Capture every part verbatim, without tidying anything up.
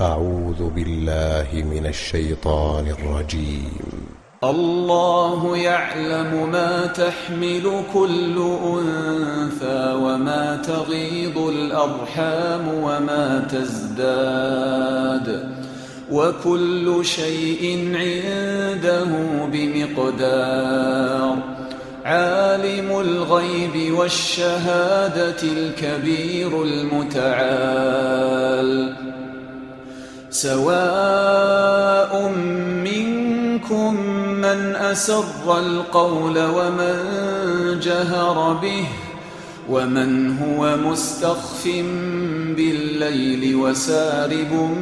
أعوذ بالله من الشيطان الرجيم. الله يعلم ما تحمل كل أنثى وما تغيض الأرحام وما تزداد وكل شيء عنده بمقدار. عالم الغيب والشهادة الكبير المتعال. سواء منكم من أسر القول ومن جهر به ومن هو مستخف بالليل وسارب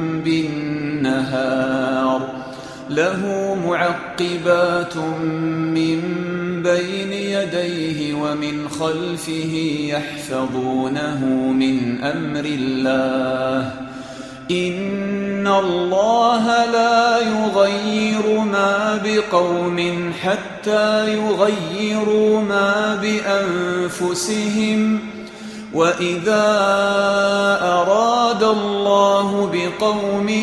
بالنهار. له معقبات من بين يديه ومن خلفه يحفظونه من أمر الله. إن الله لا يغير ما بقوم حتى يغيروا ما بأنفسهم. وإذا أراد الله بقوم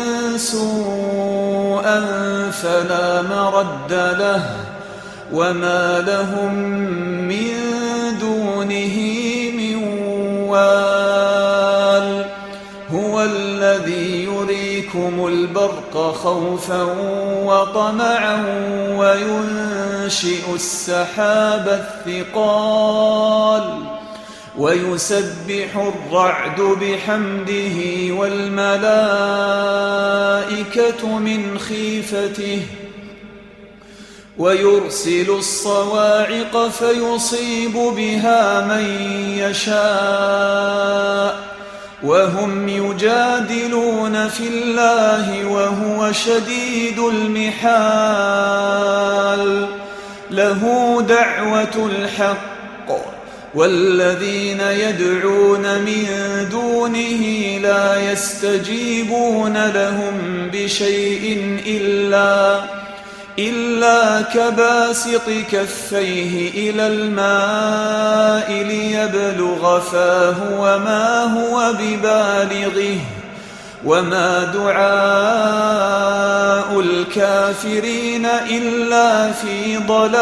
سوءا فلا مرد له وما لهم من دونه من وال. هو الذي يريكم البرق خوفا وطمعا وينشئ السحاب الثقال ويسبح الرعد بحمده والملائكة من خيفته ويرسل الصواعق فيصيب بها من يشاء وهم يجادلون في الله وهو شديد المحال. له دعوة الحق والذين يدعون من دونه لا يستجيبون لهم بشيء إلا إلا كباسط كفيه إلى الماء ليبلغ فاه وما هو ببالغه وما دعاء الكافرين إلا في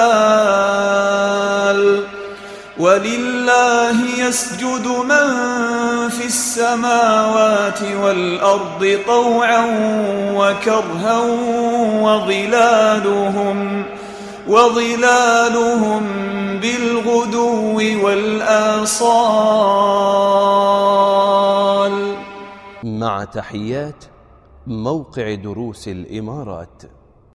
ضلال. ولله يسجد من في السماوات والأرض طوعا وكرها وظلالهم, وظلالهم بالغدو والآصال. مع تحيات موقع دروس الإمارات.